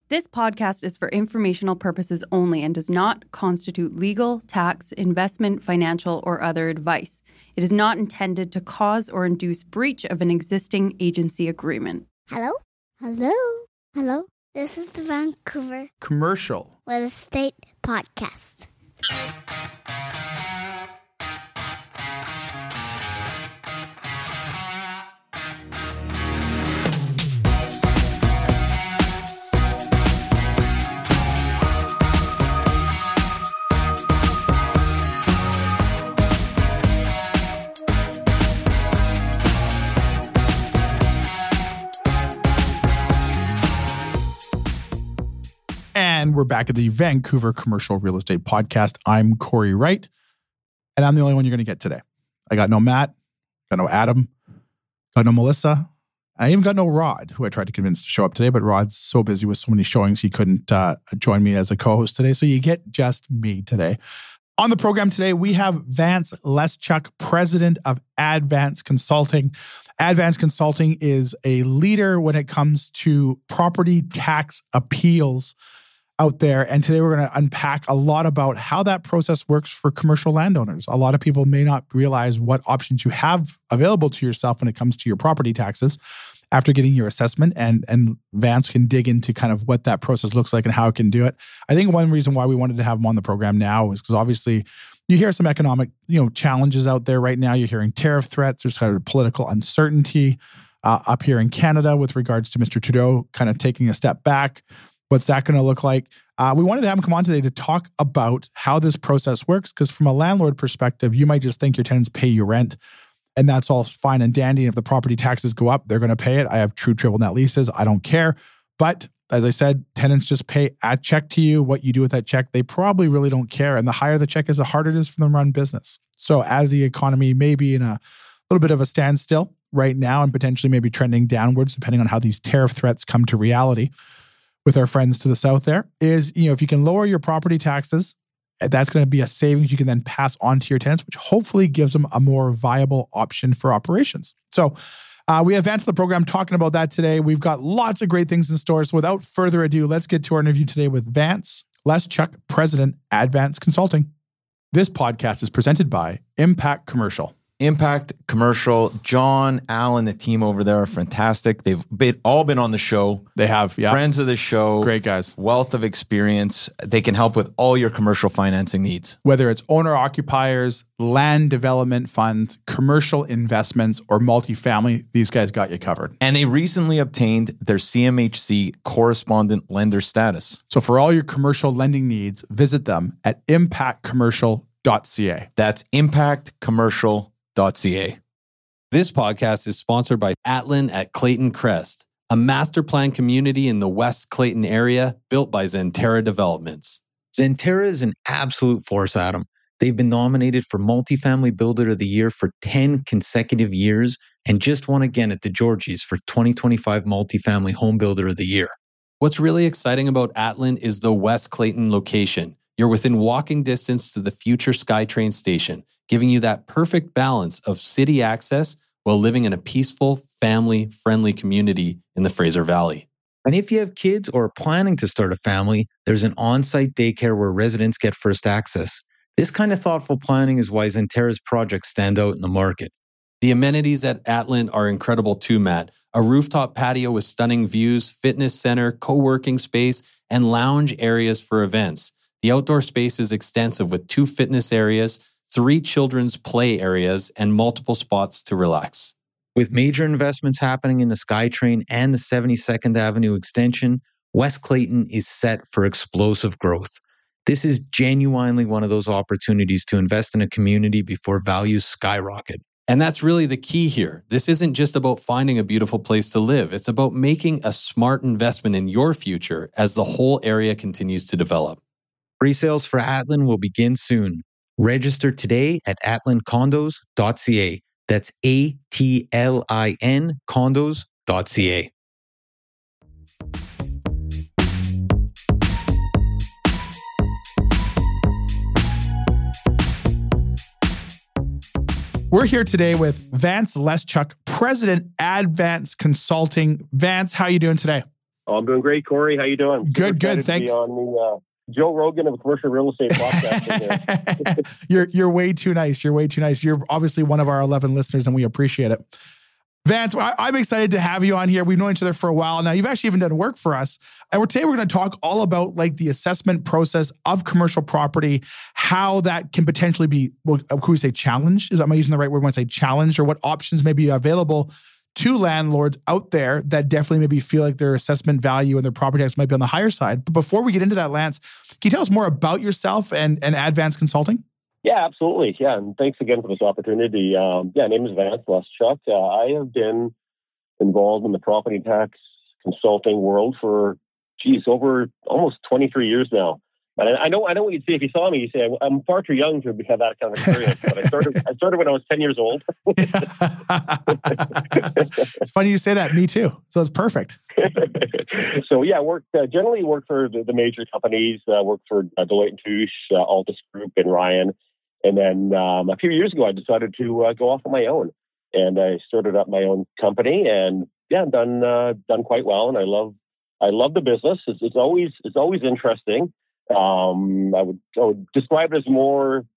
This podcast is for informational purposes only and does not constitute legal, tax, investment, financial, or other advice. It is not intended to cause or induce breach of an existing agency agreement. Hello? Hello? Hello? This is the Vancouver Commercial Real Estate Podcast. And we're back at the Vancouver Commercial Real Estate Podcast. I'm Corey Wright, and I'm the only one you're going to get today. I got no Matt, got no Adam, got no Melissa. I even got no Rod, who I tried to convince to show up today, but Rod's so busy with so many showings, he couldn't join me as a co-host today. So you get just me today. On the program today, we have Vance Leschuk, president of Advance Consulting. Advance Consulting is a leader when it comes to property tax appeals out there. And today we're going to unpack a lot about how that process works for commercial landowners. A lot of people may not realize what options you have available to yourself when it comes to your property taxes after getting your assessment. And Vance can dig into kind of what that process looks like and how it can do it. I think one reason why we wanted to have him on the program now is because obviously you hear some economic, challenges out there right now. You're hearing tariff threats. There's kind of political uncertainty up here in Canada with regards to Mr. Trudeau kind of taking a step back. What's that going to look like? We wanted to have him come on today to talk about how this process works, because from a landlord perspective, you might just think your tenants pay you rent, and that's all fine and dandy. And if the property taxes go up, they're going to pay it. I have true triple net leases. I don't care. But as I said, tenants just pay a check to you. What you do with that check, they probably really don't care. And the higher the check is, the harder it is for them to run business. So as the economy may be in a little bit of a standstill right now and potentially maybe trending downwards, depending on how these tariff threats come to reality with our friends to the south there, is, if you can lower your property taxes, that's going to be a savings you can then pass on to your tenants, which hopefully gives them a more viable option for operations. So we have Vance on the program talking about that today. We've got lots of great things in store. So without further ado, let's get to our interview today with Vance Leschuk, president, Advance Consulting. This podcast is presented by Impact Commercial. Impact Commercial, John, Alan, the team over there are fantastic. They've all been on the show. They have, yeah. Friends of the show. Great guys. Wealth of experience. They can help with all your commercial financing needs. Whether it's owner-occupiers, land development funds, commercial investments, or multifamily, these guys got you covered. And they recently obtained their CMHC correspondent lender status. So for all your commercial lending needs, visit them at impactcommercial.ca. That's impactcommercial.ca. This podcast is sponsored by Atlin at Clayton Crest, a master plan community in the West Clayton area built by Zenterra Developments. Zenterra is an absolute force, Adam. They've been nominated for Multifamily Builder of the Year for 10 consecutive years and just won again at the Georgies for 2025 Multifamily Home Builder of the Year. What's really exciting about Atlin is the West Clayton location. You're within walking distance to the future SkyTrain station, giving you that perfect balance of city access while living in a peaceful, family-friendly community in the Fraser Valley. And if you have kids or are planning to start a family, there's an on-site daycare where residents get first access. This kind of thoughtful planning is why Zenterra's projects stand out in the market. The amenities at Atlin are incredible too, Matt. A rooftop patio with stunning views, fitness center, co-working space, and lounge areas for events. The outdoor space is extensive with 2 fitness areas, 3 children's play areas, and multiple spots to relax. With major investments happening in the SkyTrain and the 72nd Avenue extension, West Clayton is set for explosive growth. This is genuinely one of those opportunities to invest in a community before values skyrocket. And that's really the key here. This isn't just about finding a beautiful place to live. It's about making a smart investment in your future as the whole area continues to develop. Pre-sales for Atlin will begin soon. Register today at atlincondos.ca. That's ATLIN condos.ca. We're here today with Vance Leschuk, President, Advance Consulting. Vance, how are you doing today? Oh, I'm doing great, Corey. How you doing? Good. Thanks. On the Joe Rogan of commercial real estate podcast. You're way too nice. You're obviously one of our 11 listeners, and we appreciate it. Vance, I'm excited to have you on here. We've known each other for a while now. You've actually even done work for us. And today we're going to talk all about like the assessment process of commercial property, how that can potentially be, could we say challenged? Am I using the right word when I say challenged, or what options may be available to landlords out there that definitely maybe feel like their assessment value and their property tax might be on the higher side. But before we get into that, Lance, can you tell us more about yourself and Advance Consulting? Yeah, absolutely. Yeah, and thanks again for this opportunity. Name is Vance Leschuk. I have been involved in the property tax consulting world for, over almost 23 years now. And I know what you'd say if you saw me. You say I'm far too young to have that kind of experience. But I started when I was 10 years old. It's funny you say that. Me too. So it's perfect. So yeah, generally work for the major companies. Work for Deloitte & Touche, Altus Group, and Ryan. And then a few years ago, I decided to go off on my own, and I started up my own company. And done quite well. And I love the business. It's always interesting. I would describe it as more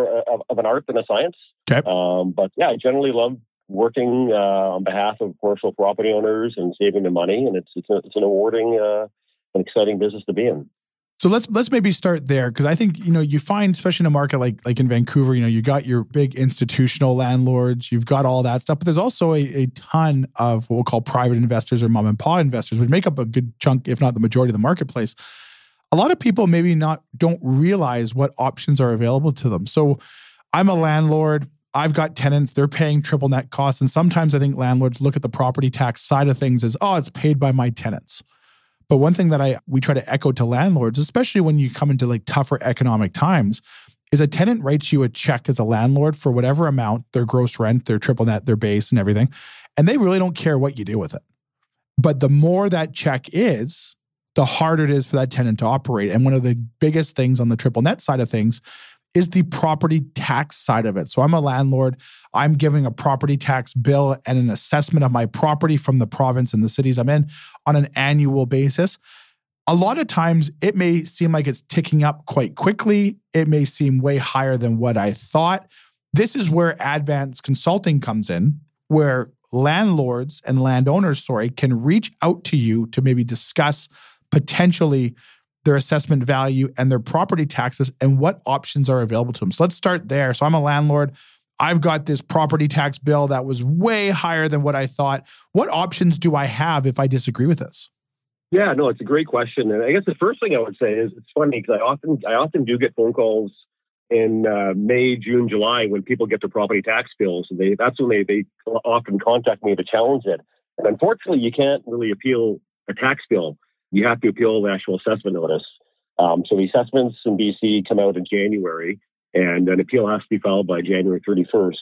of an art than a science. Okay. But yeah, I generally love working on behalf of commercial property owners and saving them money, and it's an rewarding, an exciting business to be in. So let's maybe start there, because I think you find, especially in a market like in Vancouver, you got your big institutional landlords, you've got all that stuff, but there's also a ton of what we'll call private investors or mom and pop investors, which make up a good chunk, if not the majority of the marketplace. A lot of people maybe don't realize what options are available to them. So I'm a landlord. I've got tenants. They're paying triple net costs. And sometimes I think landlords look at the property tax side of things as, it's paid by my tenants. But one thing that we try to echo to landlords, especially when you come into like tougher economic times, is a tenant writes you a check as a landlord for whatever amount, their gross rent, their triple net, their base and everything. And they really don't care what you do with it. But the more that check is, the harder it is for that tenant to operate. And one of the biggest things on the triple net side of things is the property tax side of it. So I'm a landlord. I'm giving a property tax bill and an assessment of my property from the province and the cities I'm in on an annual basis. A lot of times it may seem like it's ticking up quite quickly. It may seem way higher than what I thought. This is where Advance Consulting comes in, where landlords and landowners, can reach out to you to maybe discuss potentially their assessment value and their property taxes and what options are available to them. So let's start there. So I'm a landlord. I've got this property tax bill that was way higher than what I thought. What options do I have if I disagree with this? Yeah, no, it's a great question. And I guess the first thing I would say is it's funny because I often do get phone calls in May, June, July when people get their property tax bills. And that's when they often contact me to challenge it. And unfortunately, you can't really appeal a tax bill. You have to appeal the actual assessment notice. So the assessments in BC come out in January, and an appeal has to be filed by January 31st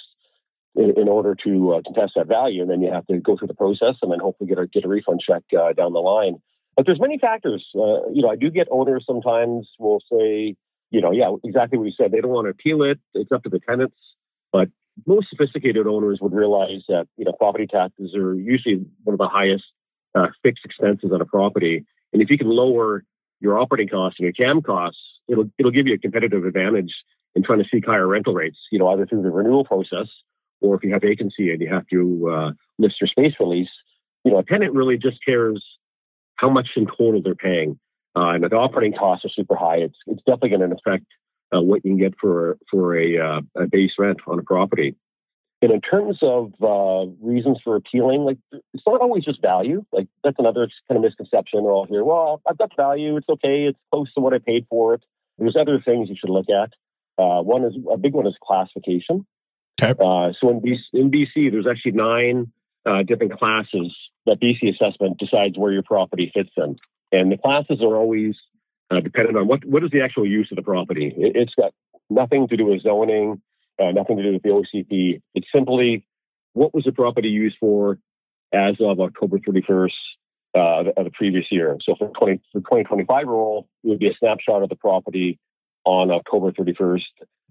in order to contest that value. And then you have to go through the process and then hopefully get a refund check down the line. But there's many factors. I do get owners sometimes will say, exactly what you said. They don't want to appeal it. It's up to the tenants. But most sophisticated owners would realize that, property taxes are usually one of the highest fixed expenses on a property. And if you can lower your operating costs and your CAM costs, it'll give you a competitive advantage in trying to seek higher rental rates, either through the renewal process or if you have vacancy and you have to list your space release. A tenant really just cares how much in total they're paying. And if the operating costs are super high, it's definitely going to affect what you can get for a base rent on a property. And in terms of reasons for appealing, it's not always just value. That's another kind of misconception. We're all here, well, I've got value. It's okay. It's close to what I paid for it. There's other things you should look at. A big one is classification. Okay. So in BC, there's actually 9 different classes that BC assessment decides where your property fits in. And the classes are always dependent on what is the actual use of the property. It's got nothing to do with zoning. Nothing to do with the OCP. It's simply what was the property used for as of October 31st of the previous year. So for 2025 roll, it would be a snapshot of the property on October 31st,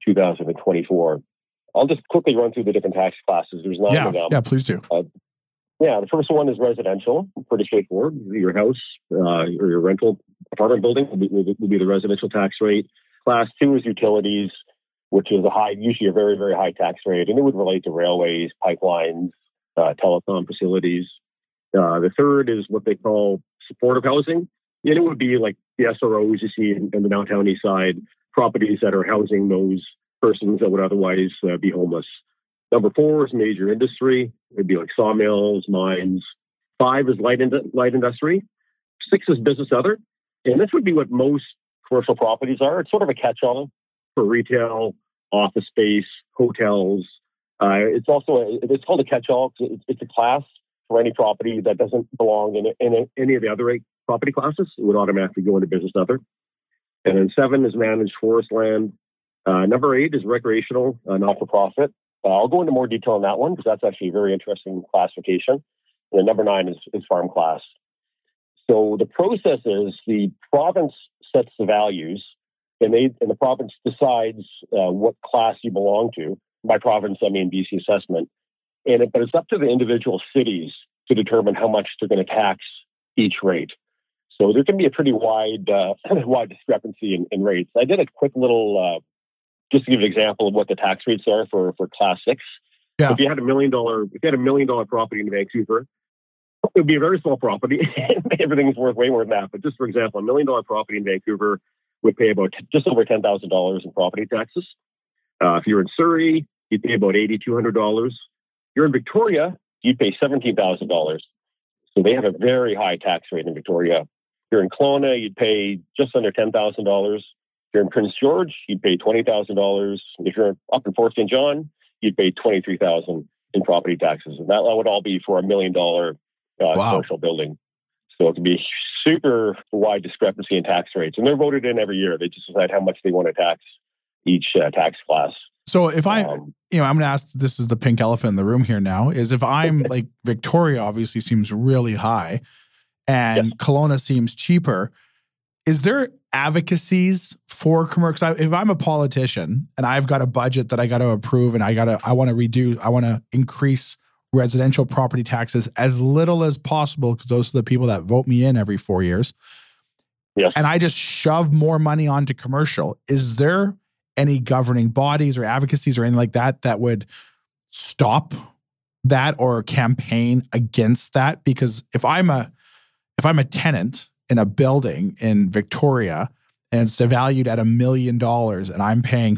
2024. I'll just quickly run through the different tax classes. There's 9 of them. Yeah, please do. Yeah, the first one is residential. Pretty straightforward. Your house or your rental apartment building will be the residential tax rate. Class 2 is utilities, which is usually a very, very high tax rate, and it would relate to railways, pipelines, telecom facilities. The third is what they call supportive housing, and it would be like the SROs you see in the downtown east side, properties that are housing those persons that would otherwise be homeless. Number 4 is major industry. It'd be like sawmills, mines. 5 is light industry. 6 is business other. And this would be what most commercial properties are. It's sort of a catch-all for retail, office space, hotels. It's called a catch-all. It's a class for any property that doesn't belong in any of the other 8 property classes. It would automatically go into business other. And then 7 is managed forest land. Number 8 is recreational, not-for-profit. I'll go into more detail on that one because that's actually a very interesting classification. And number 9 is farm class. So the process is the province sets the values, and the province decides what class you belong to. By province, I mean BC Assessment. But it's up to the individual cities to determine how much they're going to tax each rate. So there can be a pretty wide discrepancy in rates. I did a quick little, just to give an example of what the tax rates are for Class 6. Yeah. If you had $1 million property in Vancouver, it would be a very small property. Everything's worth way more than that. But just for example, $1 million property in Vancouver would pay about just over $10,000 in property taxes. If you're in Surrey, you'd pay about $8,200. You're in Victoria, you'd pay $17,000. So they have a very high tax rate in Victoria. If you're in Kelowna, you'd pay just under $10,000. If you're in Prince George, you'd pay $20,000. If you're up in Fort St. John, you'd pay $23,000 in property taxes. And that would all be for $1 million commercial building. So it can be super wide discrepancy in tax rates. And they're voted in every year. They just decide how much they want to tax each tax class. So if I'm going to ask, this is the pink elephant in the room here now, is if I'm like Victoria obviously seems really high and Kelowna seems cheaper, is there advocacies for commercial? If I'm a politician and I've got a budget that I got to approve and I want to increase residential property taxes as little as possible because those are the people that vote me in every 4 years. Yes. And I just shove more money onto commercial. Is there any governing bodies or advocacies or anything like that would stop that or campaign against that? Because if I'm a tenant in a building in Victoria and it's valued at $1 million and I'm paying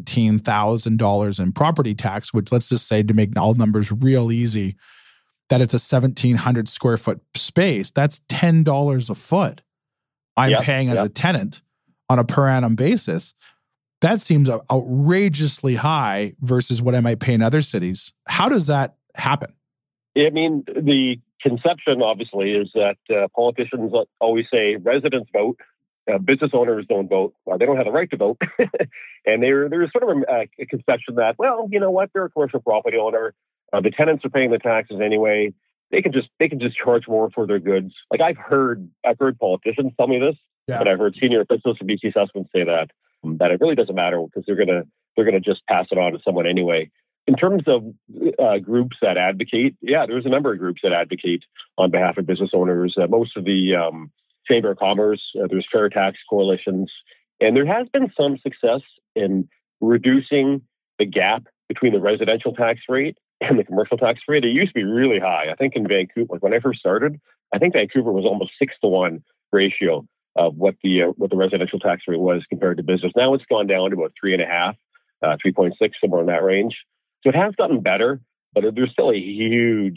$17,000 in property tax, which let's just say to make all numbers real easy, that it's a 1,700 square foot space, that's $10 a foot I'm paying as a tenant on a per annum basis. That seems outrageously high versus what I might pay in other cities. How does that happen? I mean, the conception, obviously, is that politicians always say residents vote, business owners don't vote. They don't have the right to vote. And there's sort of a conception that, well, you know what, they're a commercial property owner. The tenants are paying the taxes anyway. They can just charge more for their goods. Like I've heard politicians tell me this, but I've heard senior officials from BC Assessment say that it really doesn't matter because they're gonna just pass it on to someone anyway. In terms of groups that advocate, there's a number of groups that advocate on behalf of business owners. Most of the Chamber of Commerce, there's fair tax coalitions, and there has been some success in reducing the gap between the residential tax rate and the commercial tax rate. It used to be really high. I think in Vancouver, like when I first started, I think Vancouver was almost 6-to-1 ratio of what the residential tax rate was compared to business. Now it's gone down to about 3.5, 3.6, somewhere in that range. So it has gotten better, but there's still a huge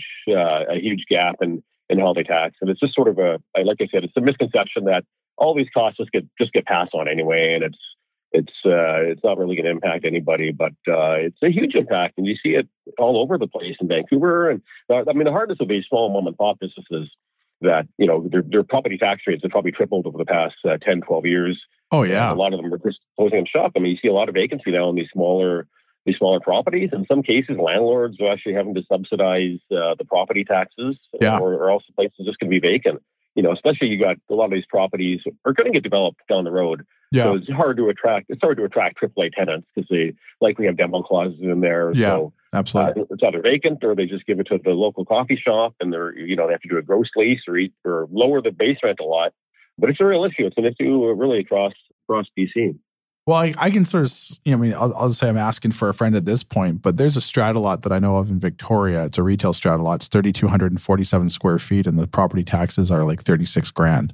gap in how they tax. And it's just sort of like I said, it's a misconception that all these costs just get passed on anyway, and it's not really going to impact anybody, but it's a huge impact, and you see it all over the place in Vancouver. And I mean, the hardness of these small mom and pop businesses that, you know, their property tax rates have probably tripled over the past 10, 12 years. Oh, yeah. A lot of them are just closing up shop. I mean, you see a lot of vacancy now in these smaller properties. In some cases, landlords are actually having to subsidize the property taxes, or else the place is just going to be vacant. especially you got a lot of these properties are going to get developed down the road. Yeah. So it's hard to attract AAA tenants because they likely have demo clauses in there. Yeah, so absolutely. it's either vacant or they just give it to the local coffee shop and they have to do a gross lease or lower the base rent a lot. But it's a real issue. It's an issue really across BC. Well, I can sort of, I'll say I'm asking for a friend at this point, but there's a strata lot that I know of in Victoria. It's a retail strata lot. It's 3,247 square feet, and the property taxes are like $36,000.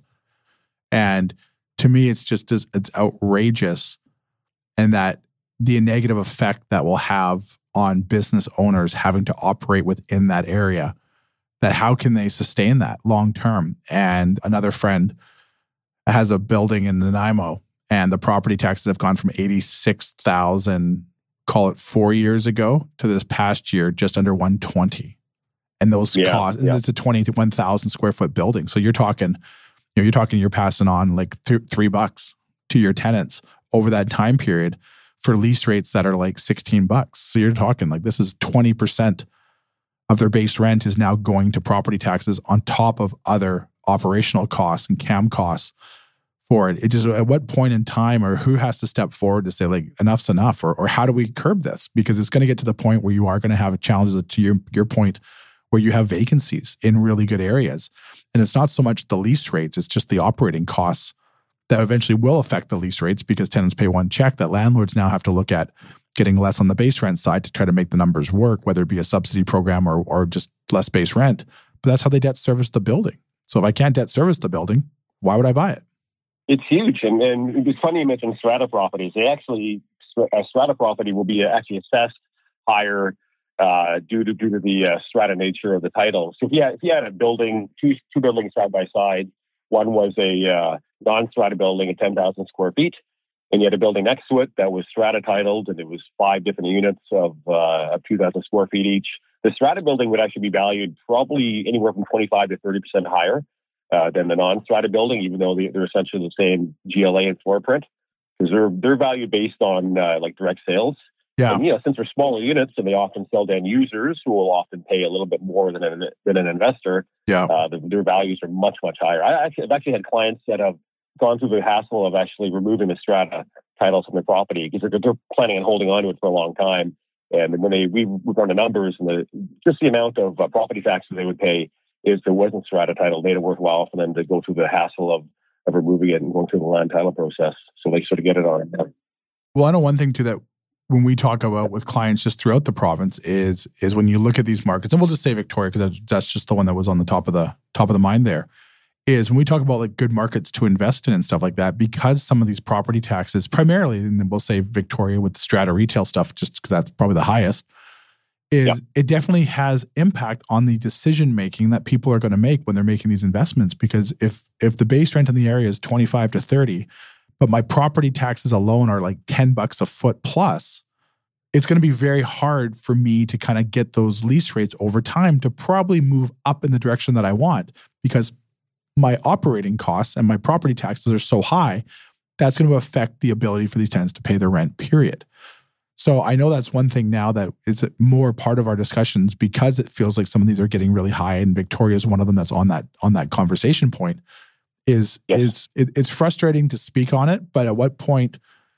And to me, it's outrageous, and that the negative effect that will have on business owners having to operate within that area, that how can they sustain that long term? And another friend has a building in Nanaimo, and the property taxes have gone from $86,000, call it 4 years ago, to this past year just under $120,000. And those costs, and it's a 21,000 square foot building. So you're talking you're passing on like $3 to your tenants over that time period for lease rates that are like $16. So you're talking like this is 20% of their base rent is now going to property taxes on top of other operational costs and CAM costs for it. It just, at what point in time, or who has to step forward to say like enough's enough, or how do we curb this? Because it's going to get to the point where you are going to have challenges, to your point, where you have vacancies in really good areas. And it's not so much the lease rates, it's just the operating costs that eventually will affect the lease rates, because tenants pay one check that landlords now have to look at getting less on the base rent side to try to make the numbers work, whether it be a subsidy program or just less base rent. But that's how they debt service the building. So if I can't debt service the building, why would I buy it? It's huge. And it's funny you mentioned strata properties. A strata property will be actually assessed higher due to the strata nature of the title. So if you had a building, two buildings side by side, one was a non-strata building at 10,000 square feet, and you had a building next to it that was strata titled, and it was 5 different units of 2,000 square feet each. The strata building would actually be valued probably anywhere from 25 to 30% higher than the non-strata building, even though they're essentially the same GLA and floor print, because they're valued based on like direct sales. Yeah. And, since they're smaller units and they often sell to end users who will often pay a little bit more than an investor, their values are much, much higher. I've actually had clients that have gone through the hassle of actually removing the strata titles from their property because they're planning on holding on to it for a long time. And when we run the numbers and just the amount of property taxes they would pay if there wasn't strata title, made it worthwhile for them to go through the hassle of removing it and going through the land title process. So they sort of get it on. Well, I know one thing too that when we talk about with clients just throughout the province is when you look at these markets, and we'll just say Victoria because that's just the one that was on the top of the mind there, is when we talk about like good markets to invest in and stuff like that, because some of these property taxes primarily, and we'll say Victoria with the strata retail stuff, just because that's probably the highest, it definitely has impact on the decision making that people are going to make when they're making these investments. Because if the base rent in the area is 25 to 30, but my property taxes alone are like $10 a foot plus, it's going to be very hard for me to kind of get those lease rates over time to probably move up in the direction that I want, because my operating costs and my property taxes are so high, that's going to affect the ability for these tenants to pay their rent, period. So I know that's one thing now that is more part of our discussions, because it feels like some of these are getting really high, and Victoria is one of them that's on that conversation point. It's frustrating to speak on it, but at what point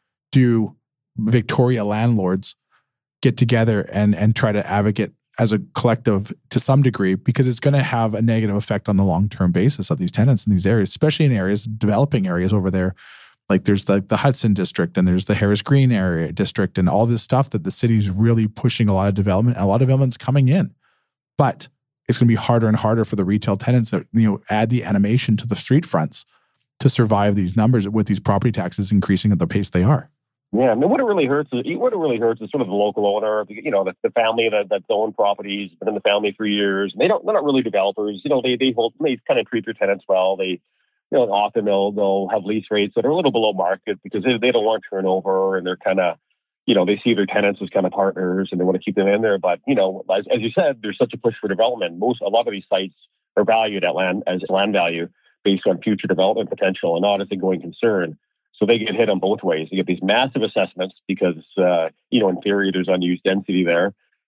do Victoria landlords get together and try to advocate as a collective to some degree, because it's going to have a negative effect on the long-term basis of these tenants in these areas, especially in areas, developing areas over there. Like there's the Hudson district, and there's the Harris Green area district, and all this stuff that the city's really pushing a lot of development, and a lot of development's coming in. But it's going to be harder and harder for the retail tenants that, add the animation to the street fronts to survive these numbers with these property taxes increasing at the pace they are. Yeah, and what it really hurts is sort of the local owner, the family that's owned properties, been in the family for years. They're not really developers. They kind of treat their tenants well. They, often they'll have lease rates that are a little below market because they don't want turnover, and they're kind of, they see their tenants as kind of partners and they want to keep them in there. But as you said, there's such a push for development. A lot of these sites are valued as land value based on future development potential and not as a going concern. So they get hit on both ways. They get these massive assessments because, in theory, there's unused density there.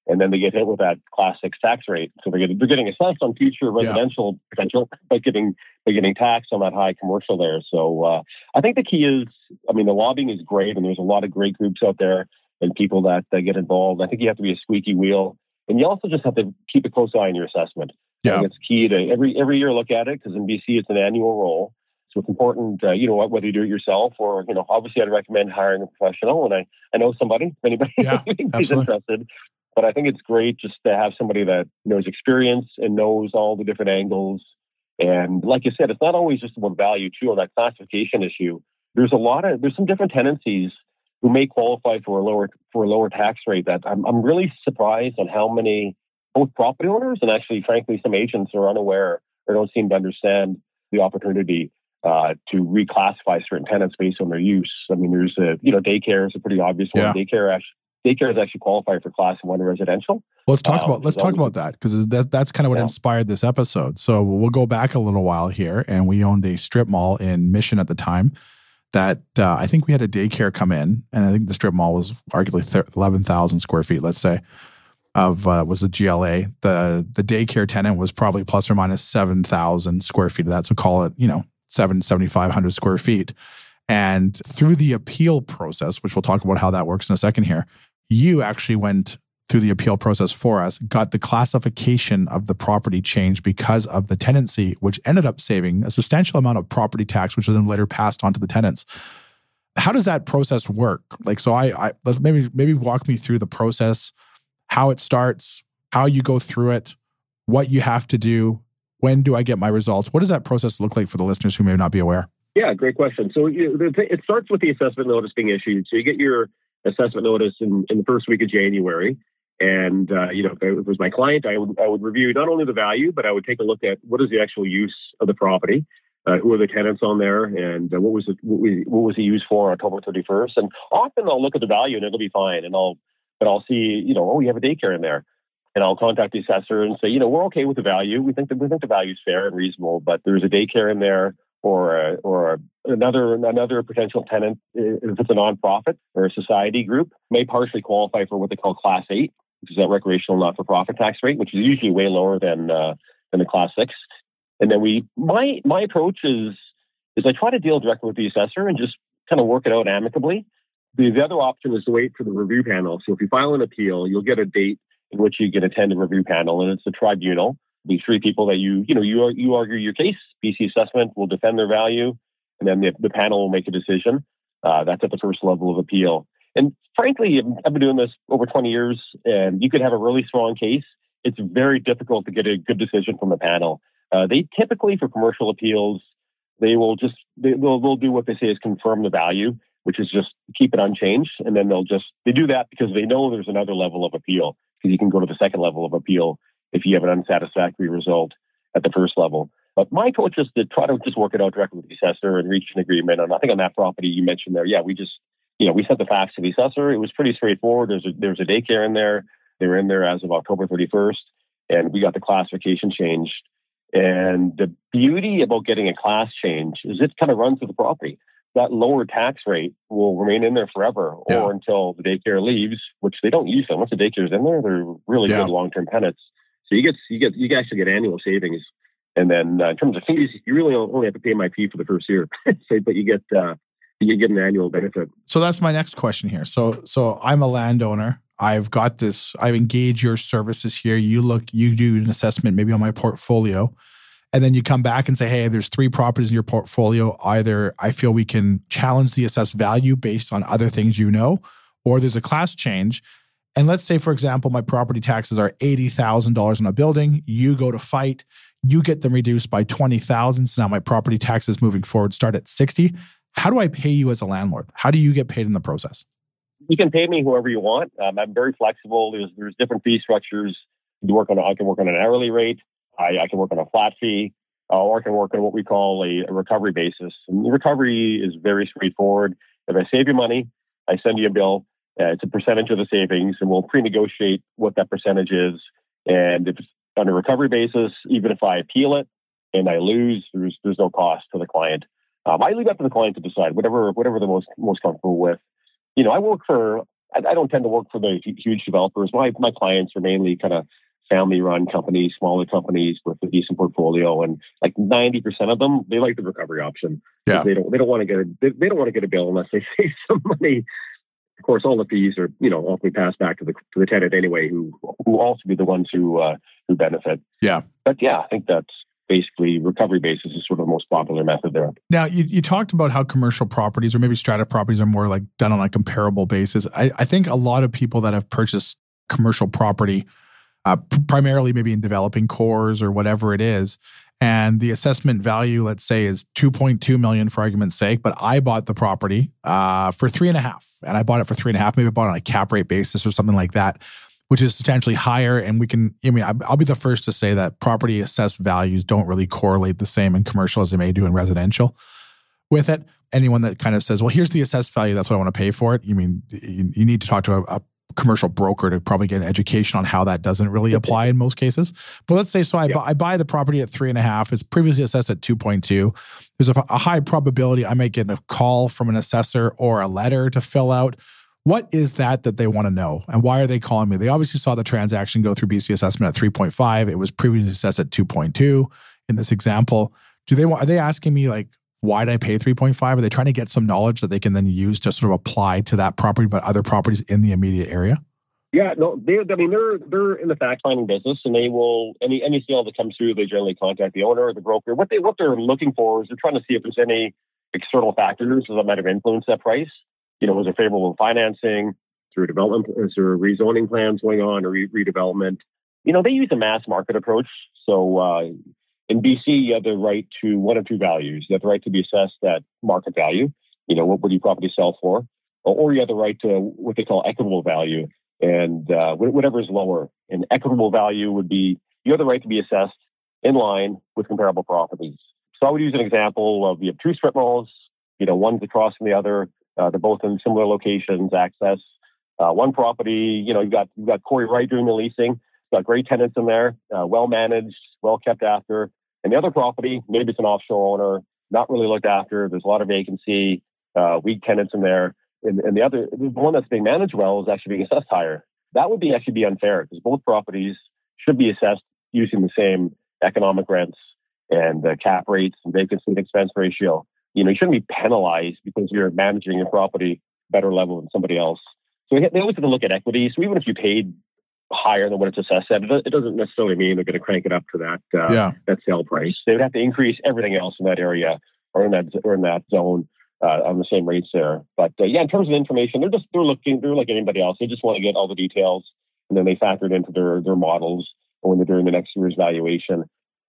and then they get hit with that Class 6 tax rate. So they're getting assessed on future residential potential, but getting taxed on that high commercial there. So I think the key is, I mean, the lobbying is great, and there's a lot of great groups out there and people that get involved. I think you have to be a squeaky wheel, and you also just have to keep a close eye on your assessment. I think it's key to every year look at it, because in BC it's an annual roll. So it's important, whether you do it yourself or, obviously I'd recommend hiring a professional. And I know somebody, if anybody is interested. But I think it's great just to have somebody that knows experience and knows all the different angles. And like you said, it's not always just about value too, on that classification issue. There's some different tenancies who may qualify for a lower tax rate. That I'm really surprised on how many both property owners and actually, frankly, some agents are unaware or don't seem to understand the opportunity to reclassify certain tenants based on their use. I mean, there's daycare is a pretty obvious one. Daycare is actually qualified for Class 1 residential. Well, let's talk about that, because that's kind of what inspired this episode. So we'll go back a little while here, and we owned a strip mall in Mission at the time that I think we had a daycare come in, and I think the strip mall was arguably 11,000 square feet, let's say, was the GLA. The daycare tenant was probably plus or minus 7,000 square feet of that. So call it, 7,500 square feet. And through the appeal process, which we'll talk about how that works in a second here, you actually went through the appeal process for us, got the classification of the property changed because of the tenancy, which ended up saving a substantial amount of property tax, which was then later passed on to the tenants. How does that process work? Like, so let's maybe walk me through the process, how it starts, how you go through it, what you have to do, when do I get my results? What does that process look like for the listeners who may not be aware? Yeah, great question. So it starts with the assessment notice being issued. So you get your assessment notice in the first week of January. And, if it was my client, I would review not only the value, but I would take a look at what is the actual use of the property, who are the tenants on there, and what was it used for on October 31st. And often I'll look at the value and it'll be fine. But I'll see, you have a daycare in there. And I'll contact the assessor and say, we're okay with the value. We think the value is fair and reasonable, but there's a daycare in there, or another potential tenant, if it's a nonprofit or a society group, may partially qualify for what they call Class 8, which is that recreational not-for-profit tax rate, which is usually way lower than the Class 6. And then my approach is I try to deal directly with the assessor and just kind of work it out amicably. The other option is to wait for the review panel. So if you file an appeal, you'll get a date in which you can attend a review panel, and it's a tribunal. The three people that you argue your case. BC Assessment will defend their value, and then the panel will make a decision. That's at the first level of appeal. And frankly, I've been doing this over 20 years, and you could have a really strong case. It's very difficult to get a good decision from the panel. They typically, for commercial appeals, they'll do what they say is confirm the value, which is just keep it unchanged, and then they do that because they know there's another level of appeal, because you can go to the second level of appeal if you have an unsatisfactory result at the first level. But my approach is to try to just work it out directly with the assessor and reach an agreement. And I think on that property you mentioned there, we sent the facts to the assessor. It was pretty straightforward. There's a daycare in there. They were in there as of October 31st, and we got the classification changed. And the beauty about getting a class change is it kind of runs with the property. That lower tax rate will remain in there forever, or until the daycare leaves, which they don't use them. Once the daycare's in there, they're really good long-term tenants. So you actually get annual savings. And then in terms of fees, you really only have to pay my fee for the first year, but you get an annual benefit. So that's my next question here. So I'm a landowner. I've got this. I've engaged your services here. You do an assessment maybe on my portfolio, and then you come back and say, hey, there's 3 properties in your portfolio. Either I feel we can challenge the assessed value based on other things or there's a class change. And let's say, for example, my property taxes are $80,000 on a building. You go to fight. You get them reduced by $20,000. So now my property taxes moving forward start at $60,000. How do I pay you as a landlord? How do you get paid in the process? You can pay me whoever you want. I'm very flexible. There's different fee structures. I can work on an hourly rate. I can work on a flat fee, or I can work on what we call a recovery basis. And the recovery is very straightforward. If I save you money, I send you a bill. It's a percentage of the savings, and we'll pre-negotiate what that percentage is. And if it's on a recovery basis, even if I appeal it and I lose, there's no cost to the client. I leave that to the client to decide whatever they're most comfortable with. I work for I don't tend to work for the huge developers. My clients are mainly kind of family-run companies, smaller companies with a decent portfolio, and like 90% of them, they like the recovery option. Yeah. They don't want to get a bill unless they save some money. Of course, all the fees are, ultimately passed back to the tenant anyway, who also be the ones who benefit. Yeah. But yeah, I think that's basically recovery basis is sort of the most popular method there. Now, you talked about how commercial properties or maybe strata properties are more like done on a comparable basis. I think a lot of people that have purchased commercial property, primarily maybe in developing cores or whatever it is, and the assessment value, let's say, is $2.2 million for argument's sake, but I bought the property for $3.5 million, and I bought it for $3.5 million. Maybe I bought it on a cap rate basis or something like that, which is substantially higher. And I'll be the first to say that property assessed values don't really correlate the same in commercial as they may do in residential with it. Anyone that kind of says, well, here's the assessed value, that's what I want to pay for it. You need to talk to a commercial broker to probably get an education on how that doesn't really apply in most cases. But let's say, I buy the property at 3.5. It's previously assessed at 2.2. There's a high probability I might get a call from an assessor or a letter to fill out. What is that they want to know? And why are they calling me? They obviously saw the transaction go through BC Assessment at 3.5. It was previously assessed at 2.2 in this example. Are they asking me like, why did I pay 3.5? Are they trying to get some knowledge that they can then use to sort of apply to that property, but other properties in the immediate area? Yeah, no, they're in the fact finding business, and they will any sale that comes through, they generally contact the owner or the broker. What they're looking for is they're trying to see if there's any external factors that might have influenced that price. Was there favorable financing through development? Is there rezoning plans going on or redevelopment? They use a mass market approach. So in BC, you have the right to one of two values. You have the right to be assessed at market value. What would your property sell for? Or you have the right to what they call equitable value. And whatever is lower. And equitable value would be, you have the right to be assessed in line with comparable properties. So I would use an example of, you have two strip malls, one's across from the other. They're both in similar locations, access. One property, you've got Corey Wright doing the leasing. Got great tenants in there, well managed, well kept after. And the other property, maybe it's an offshore owner, not really looked after. There's a lot of vacancy, weak tenants in there. And the one that's being managed well is actually being assessed higher. That would actually be unfair because both properties should be assessed using the same economic rents and cap rates and vacancy and expense ratio. You shouldn't be penalized because you're managing your property better level than somebody else. So they always have to look at equity. So even if you paid higher than what it's assessed at, it doesn't necessarily mean they're going to crank it up to that sale price. They would have to increase everything else in that area or in that zone on the same rates there. But in terms of information, they're like anybody else. They just want to get all the details, and then they factor it into their models when they're doing the next year's valuation.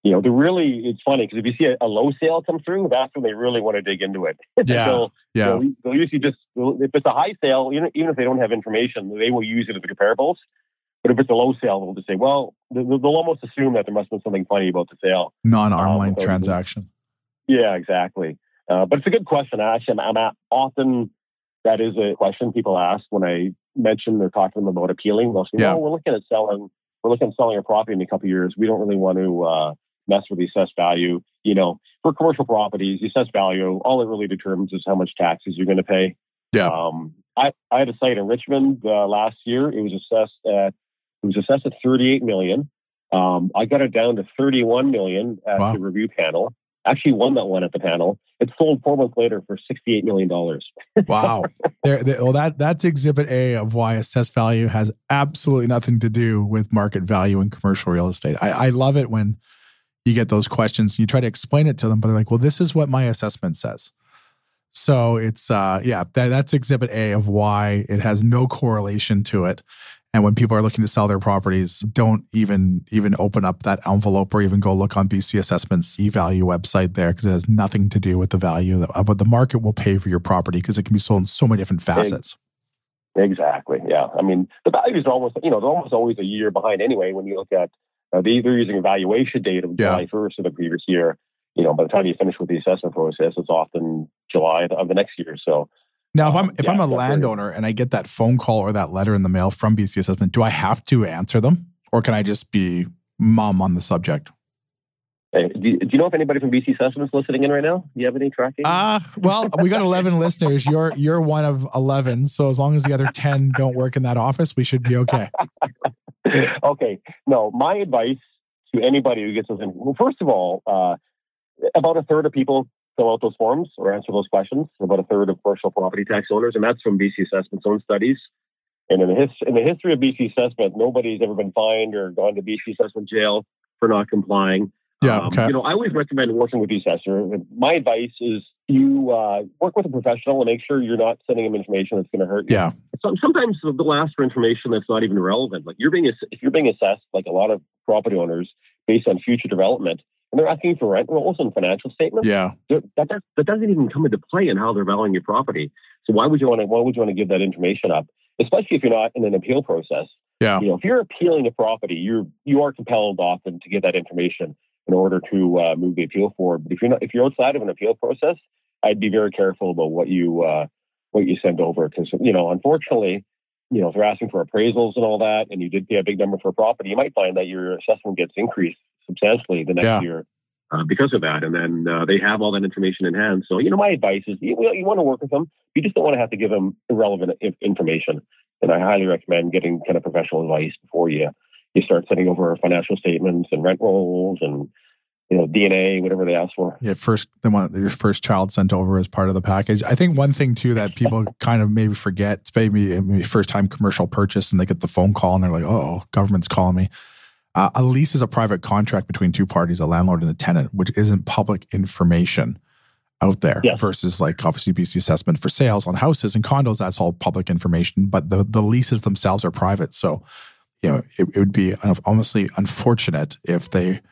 It's funny because if you see a low sale come through, that's when they really want to dig into it. They'll usually just, if it's a high sale, even if they don't have information, they will use it as the comparables. But if it's a low sale, they'll just say, well, they'll almost assume that there must be something funny about the sale. Non-arm length transaction. Yeah, exactly. But it's a good question. Actually, often that is a question people ask when I mention or talk to them about appealing. They'll say, we're looking at selling a property in a couple of years. We don't really want to mess with the assessed value. For commercial properties, the assessed value, all it really determines is how much taxes you're going to pay. Yeah. I had a site in Richmond last year. It was assessed at $38 million. I got it down to $31 million at the review panel. Actually won that one at the panel. It sold 4 months later for $68 million. Wow. That's exhibit A of why assessed value has absolutely nothing to do with market value in commercial real estate. I love it when you get those questions. You try to explain it to them, but they're like, well, this is what my assessment says. So it's, that's exhibit A of why it has no correlation to it. And when people are looking to sell their properties, don't even open up that envelope or even go look on BC Assessment's eValue website there, because it has nothing to do with the value of what the market will pay for your property, because it can be sold in so many different facets. Exactly. Yeah. I mean, the value is almost always a year behind anyway. When you look at, they're using a valuation date of July 1st of the previous year. By the time you finish with the assessment process, it's often July of the next year. So. Now, if I'm a landowner and I get that phone call or that letter in the mail from BC Assessment, do I have to answer them, or can I just be mum on the subject? Do you know if anybody from BC Assessment's listening in right now? Do you have any tracking? Well, we got 11 listeners. You're one of 11. So as long as the other 10 don't work in that office, we should be okay. Okay. No, my advice to anybody who gets us in, well, first of all, about a third of people fill out those forms or answer those questions. About a third of commercial property tax owners, and that's from BC Assessment's own studies. And in the history of BC Assessment, nobody's ever been fined or gone to BC Assessment jail for not complying. Yeah, okay. I always recommend working with the assessor. My advice is you work with a professional and make sure you're not sending them information that's going to hurt you. Yeah. Sometimes they'll ask for information that's not even relevant. Like if you're being assessed, like a lot of property owners, based on future development, and they're asking for rent rolls and financial statements. Yeah. That doesn't even come into play in how they're valuing your property. So why would you want to give that information up, especially if you're not in an appeal process? Yeah. If you're appealing a property, you are compelled often to give that information in order to move the appeal forward. But if you're outside of an appeal process, I'd be very careful about what you send over, because unfortunately, if they're asking for appraisals and all that, and you did pay a big number for a property, you might find that your assessment gets increased substantially the next year because of that. And then they have all that information in hand. So my advice is you want to work with them. You just don't want to have to give them irrelevant information. And I highly recommend getting kind of professional advice before you start sending over financial statements and rent rolls and DNA, whatever they ask for. Yeah, they want your first child sent over as part of the package. I think one thing too that people kind of maybe forget, maybe first time commercial purchase, and they get the phone call and they're like, "Oh, government's calling me." A lease is a private contract between two parties, a landlord and a tenant, which isn't public information out there. Yeah. Versus like obviously BC Assessment for sales on houses and condos, that's all public information, but the leases themselves are private. So it would be honestly unfortunate if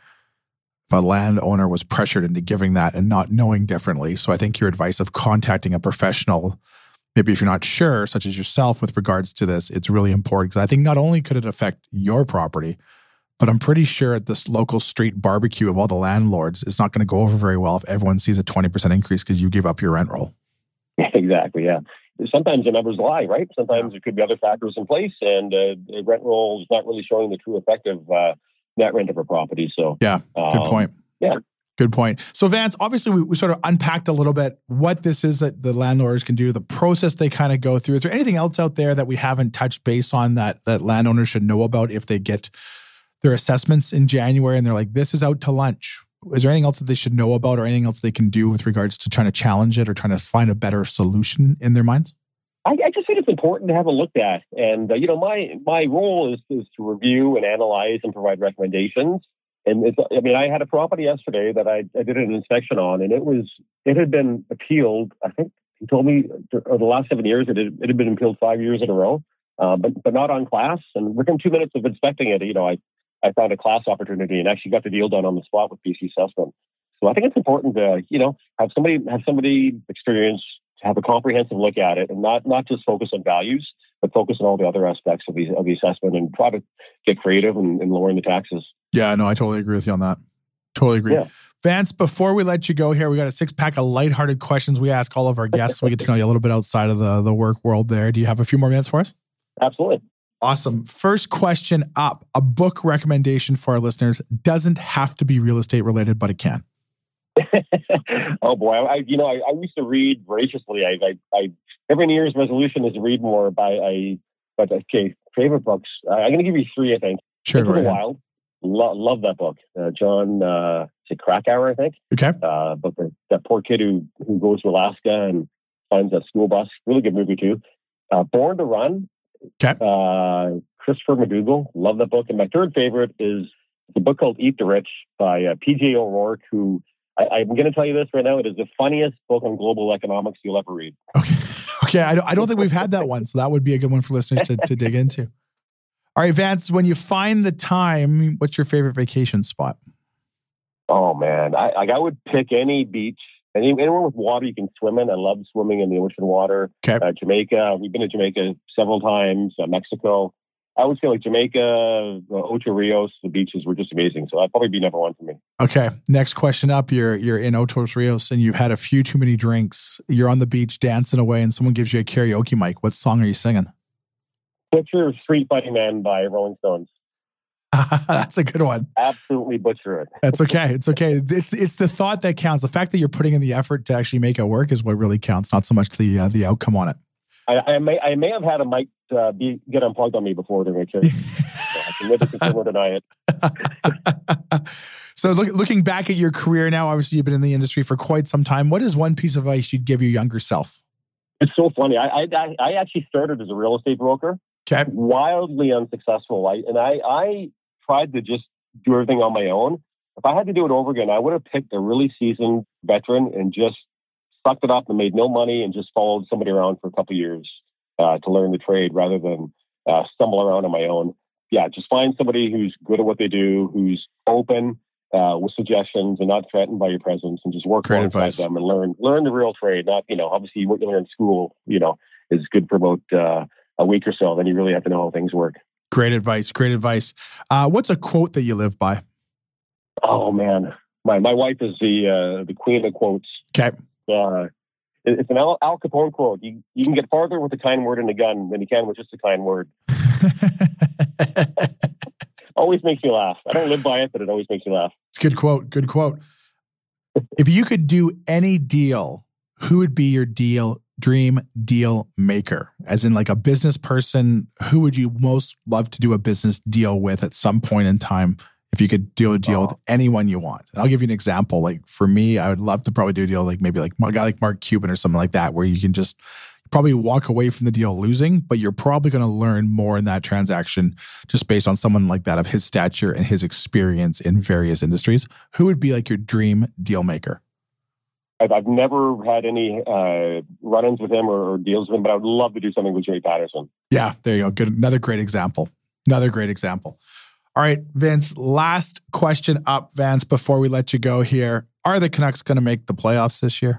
a landowner was pressured into giving that and not knowing differently. So I think your advice of contacting a professional, maybe if you're not sure, such as yourself with regards to this, it's really important, because I think not only could it affect your property, but I'm pretty sure at this local street barbecue of all the landlords, it's not going to go over very well if everyone sees a 20% increase because you give up your rent roll. Exactly, yeah. Sometimes the numbers lie, right? Sometimes there could be other factors in place, and the rent roll is not really showing the true effective net rent of a property. So yeah, good point. Yeah. Good point. So Vance, obviously we sort of unpacked a little bit what this is that the landlords can do, the process they kind of go through. Is there anything else out there that we haven't touched base on that landowners should know about if they get their assessments in January and they're like, this is out to lunch? Is there anything else that they should know about or anything else they can do with regards to trying to challenge it or trying to find a better solution in their minds? I just think it's important to have a look at. And, my role is to review and analyze and provide recommendations. And I had a property yesterday that I did an inspection on, and it had been appealed. I think he told me over the last 7 years, it had been appealed 5 years in a row, but not on class. And within 2 minutes of inspecting it, I found a class opportunity and actually got the deal done on the spot with BC Assessment. So I think it's important to, have somebody experienced, to have a comprehensive look at it and not just focus on values, but focus on all the other aspects of the assessment and try to get creative in lowering the taxes. Yeah, no, I totally agree with you on that. Totally agree. Yeah. Vance, before we let you go here, we got a 6-pack of lighthearted questions we ask all of our guests. So we get to know you a little bit outside of the work world there. Do you have a few more minutes for us? Absolutely. Awesome. First question up, a book recommendation for our listeners. Doesn't have to be real estate related, but it can. Oh boy, I used to read voraciously. I every New Year's resolution is to read more. But favorite books. I'm going to give you 3. I think. Sure. Into the Wild. Love that book. John Krakauer, I think. Okay. But that poor kid who goes to Alaska and finds a school bus. Really good movie too. Born to Run. Okay. Christopher McDougall. Love that book. And my 3rd favorite is the book called Eat the Rich by P.J. O'Rourke, who I'm going to tell you this right now. It is the funniest book on global economics you'll ever read. Okay. I don't think we've had that one, so that would be a good one for listeners to dig into. All right, Vance, when you find the time, what's your favorite vacation spot? Oh, man. I would pick any beach. Anywhere with water you can swim in. I love swimming in the ocean water. Okay. Jamaica. We've been to Jamaica several times. Mexico. I always feel like Jamaica, Ocho Rios, the beaches were just amazing. So that'd probably be number 1 for me. Okay. Next question up. You're in Ocho Rios and you've had a few too many drinks. You're on the beach dancing away and someone gives you a karaoke mic. What song are you singing? Picture of Street Fighting Man by Rolling Stones. That's a good one. Absolutely butcher it. That's okay. It's okay. It's the thought that counts. The fact that you're putting in the effort to actually make it work is what really counts, not so much the outcome on it. I may have had a mic get unplugged on me before the race. So I can never confirm or deny it. So looking back at your career now, obviously you've been in the industry for quite some time. What is one piece of advice you'd give your younger self? It's so funny. I actually started as a real estate broker. Okay. Wildly unsuccessful. I tried to just do everything on my own. If I had to do it over again, I would have picked a really seasoned veteran and just sucked it up and made no money and just followed somebody around for a couple of years to learn the trade rather than stumble around on my own. Yeah, just find somebody who's good at what they do, who's open with suggestions and not threatened by your presence, and just work alongside them and learn the real trade. Not, obviously what you learn in school, is good for about a week or so. Then you really have to know how things work. Great advice. Great advice. What's a quote that you live by? Oh man, my wife is the queen of quotes. Okay. It's an Al Capone quote. You can get farther with a kind word and a gun than you can with just a kind word. Always makes you laugh. I don't live by it, but it always makes you laugh. It's a good quote. Good quote. If you could do any deal, who would be your dream deal maker? As in like a business person, who would you most love to do a business deal with at some point in time? If you could do a deal with anyone you want. And I'll give you an example. Like for me, I would love to probably do a deal like maybe like a guy like Mark Cuban or something like that, where you can just probably walk away from the deal losing, but you're probably going to learn more in that transaction just based on someone like that of his stature and his experience in various industries. Who would be like your dream deal maker? I've never had any run-ins with him or deals with him, but I would love to do something with Jay Patterson. Yeah, there you go. Good. Another great example. All right, Vince, last question up, Vance, before we let you go here. Are the Canucks going to make the playoffs this year?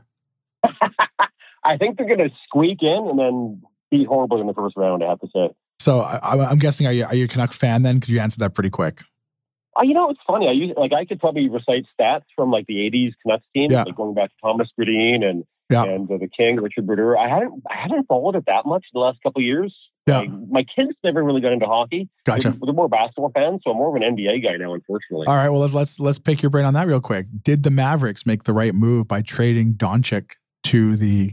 I think they're going to squeak in and then beat horribly in the first round, I have to say. So I'm guessing, are you a Canuck fan then? Because you answered that pretty quick. It's funny. I could probably recite stats from like the 80s Canucks team, like going back to Thomas Brodin and the King, Richard Brodeur. I haven't followed it that much in the last couple of years. Yeah. My kids never really got into hockey. Gotcha. They're more basketball fans, so I'm more of an NBA guy now, unfortunately. All right, well, let's pick your brain on that real quick. Did the Mavericks make the right move by trading Doncic to the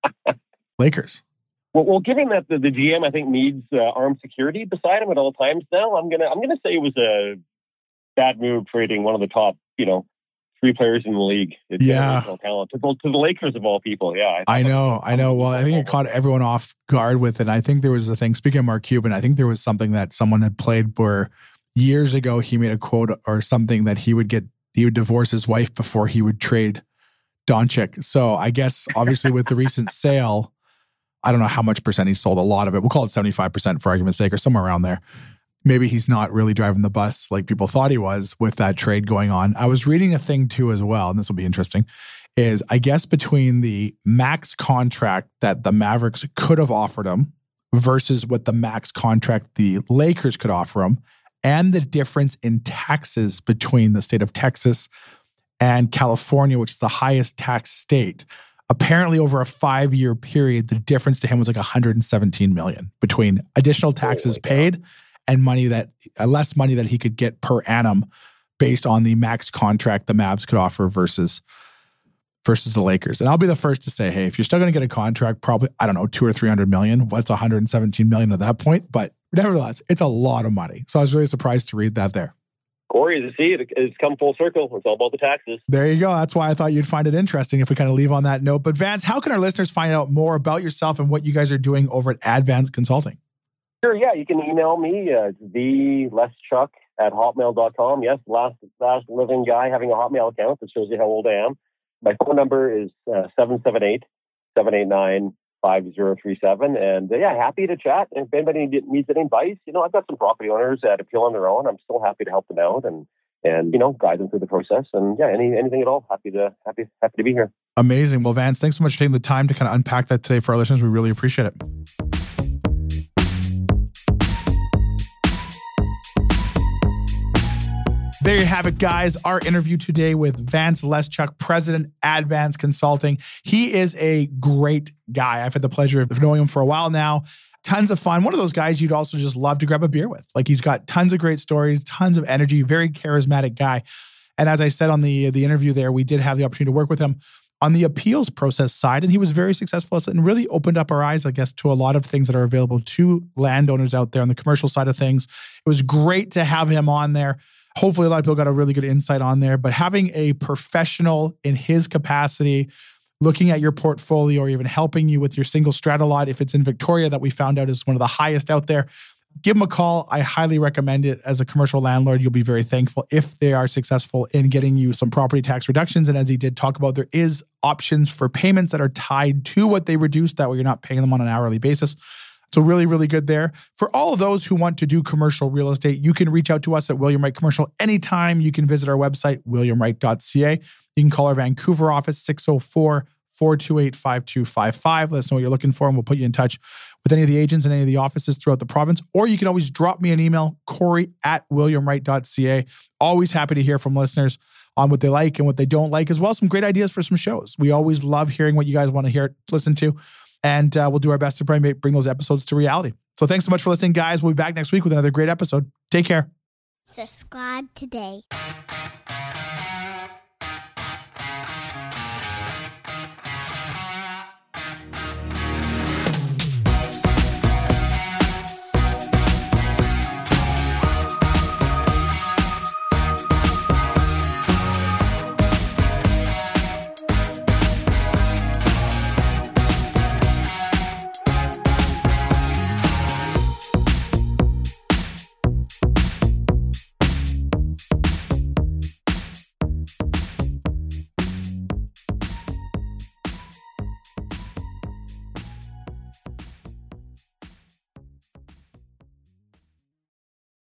Lakers? Well, given that the GM, I think, needs armed security beside him at all times now, I'm gonna say it was a bad move trading one of the top, 3 players in the league. It's talent to the Lakers of all people. Yeah, I know. Well, I think it caught everyone off guard with it. And I think there was a thing. Speaking of Mark Cuban, I think there was something that someone had played where years ago he made a quote or something that he would divorce his wife before he would trade Doncic. So I guess obviously with the recent sale, I don't know how much percent he sold. A lot of it. We'll call it 75% for argument's sake, or somewhere around there. Maybe he's not really driving the bus like people thought he was with that trade going on. I was reading a thing too as well, and this will be interesting, is I guess between the max contract that the Mavericks could have offered him versus what the max contract the Lakers could offer him, and the difference in taxes between the state of Texas and California, which is the highest tax state. Apparently over a 5-year period, the difference to him was like $117 million between additional taxes paid and less money that he could get per annum based on the max contract the Mavs could offer versus the Lakers. And I'll be the first to say, hey, if you're still going to get a contract, probably, I don't know, $200 or $300 million, what's $117 million at that point? But nevertheless, it's a lot of money. So I was really surprised to read that there. Corey, as you see, it's come full circle. It's all about the taxes. There you go. That's why I thought you'd find it interesting if we kind of leave on that note. But Vance, how can our listeners find out more about yourself and what you guys are doing over at Advance Consulting? Sure, yeah. You can email me, thelescheck@hotmail.com. Yes, last living guy having a Hotmail account. That shows you how old I am. My phone number is 778-789-5037. And happy to chat. And if anybody needs any advice, I've got some property owners that appeal on their own. I'm still happy to help them out and guide them through the process. And anything at all. Happy to be here. Amazing. Well, Vance, thanks so much for taking the time to kind of unpack that today for our listeners. We really appreciate it. There you have it, guys. Our interview today with Vance Leschuk, President, Advance Consulting. He is a great guy. I've had the pleasure of knowing him for a while now. Tons of fun. One of those guys you'd also just love to grab a beer with. Like, he's got tons of great stories, tons of energy, very charismatic guy. And as I said on the interview there, we did have the opportunity to work with him on the appeals process side, and he was very successful and really opened up our eyes, I guess, to a lot of things that are available to landowners out there on the commercial side of things. It was great to have him on there. Hopefully a lot of people got a really good insight on there, but having a professional in his capacity, looking at your portfolio or even helping you with your single strata lot, if it's in Victoria that we found out is one of the highest out there, give them a call. I highly recommend it. As a commercial landlord, you'll be very thankful if they are successful in getting you some property tax reductions. And as he did talk about, there is options for payments that are tied to what they reduced. That way you're not paying them on an hourly basis. So really, really good there. For all of those who want to do commercial real estate, you can reach out to us at William Wright Commercial anytime. You can visit our website, williamwright.ca. You can call our Vancouver office, 604-428-5255. Let us know what you're looking for, and we'll put you in touch with any of the agents and any of the offices throughout the province. Or you can always drop me an email, Corey@williamwright.ca. Always happy to hear from listeners on what they like and what they don't like, as well as some great ideas for some shows. We always love hearing what you guys want to hear, listen to, and we'll do our best to bring those episodes to reality. So thanks so much for listening, guys. We'll be back next week with another great episode. Take care. Subscribe today.